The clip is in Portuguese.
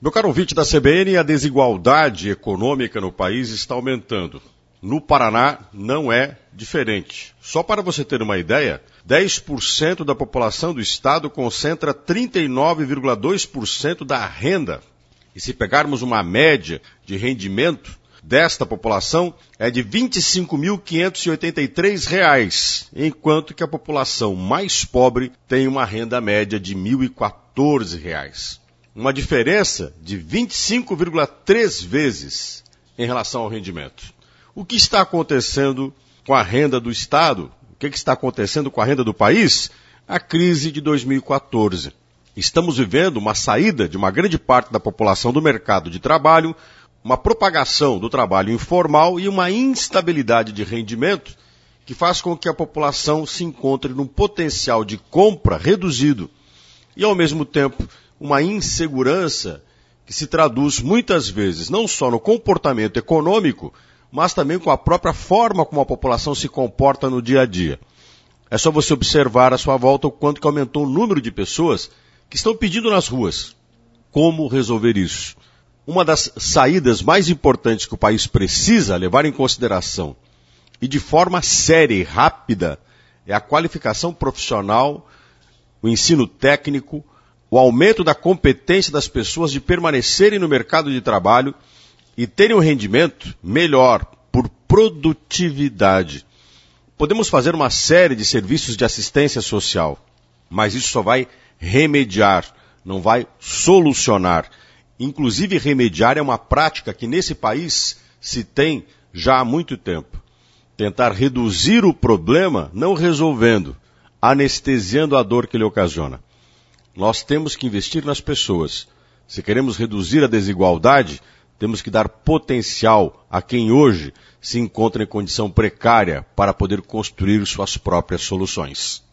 Meu caro ouvinte da CBN, a desigualdade econômica no país está aumentando. No Paraná não é diferente. Só para você ter uma ideia, 10% da população do estado concentra 39,2% da renda. E se pegarmos uma média de rendimento desta população, é de R$ 25.583, enquanto que a população mais pobre tem uma renda média de R$ 1.014. Uma diferença de 25,3 vezes em relação ao rendimento. O que está acontecendo com a renda do Estado? O que está acontecendo com a renda do país? A crise de 2014. Estamos vivendo uma saída de uma grande parte da população do mercado de trabalho, uma propagação do trabalho informal e uma instabilidade de rendimento que faz com que a população se encontre num potencial de compra reduzido e, ao mesmo tempo, uma insegurança que se traduz muitas vezes não só no comportamento econômico, mas também com a própria forma como a população se comporta no dia a dia. É só você observar à sua volta o quanto que aumentou o número de pessoas que estão pedindo nas ruas. Como resolver isso? Uma das saídas mais importantes que o país precisa levar em consideração, e de forma séria e rápida, é a qualificação profissional, o ensino técnico, o aumento da competência das pessoas de permanecerem no mercado de trabalho e terem um rendimento melhor por produtividade. Podemos fazer uma série de serviços de assistência social, mas isso só vai remediar, não vai solucionar. Inclusive, remediar é uma prática que nesse país se tem já há muito tempo. Tentar reduzir o problema não resolvendo, anestesiando a dor que ele ocasiona. Nós temos que investir nas pessoas. Se queremos reduzir a desigualdade, temos que dar potencial a quem hoje se encontra em condição precária para poder construir suas próprias soluções.